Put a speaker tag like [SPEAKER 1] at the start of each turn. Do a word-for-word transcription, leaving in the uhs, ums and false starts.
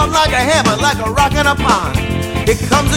[SPEAKER 1] on like a hammer, like a rock in a pond. It comes